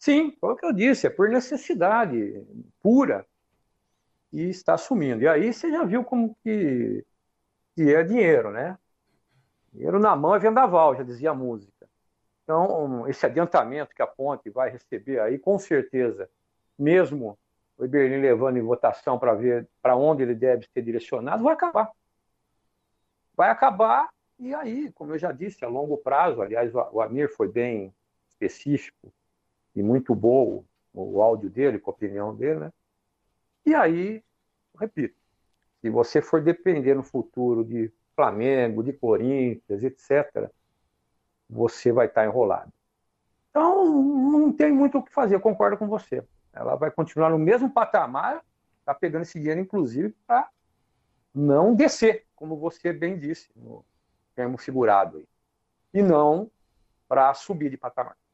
Sim, foi o que eu disse, é por necessidade pura e está assumindo. E aí você já viu como que é dinheiro, né? Dinheiro na mão é vendaval, já dizia a música. Então, esse adiantamento que a Ponte vai receber aí, com certeza, mesmo o Iberlin levando em votação para ver para onde ele deve ser direcionado, vai acabar. Vai acabar, e aí, como eu já disse, a longo prazo, aliás, o Amir foi bem específico e muito bom o áudio dele, com a opinião dele, né? E aí, repito, se você for depender no futuro de Flamengo, de Corinthians, etc., você vai estar enrolado. Então, não tem muito o que fazer, eu concordo com você. Ela vai continuar no mesmo patamar, está pegando esse dinheiro, inclusive, para não descer, como você bem disse, no termo figurado, aí, e não para subir de patamar.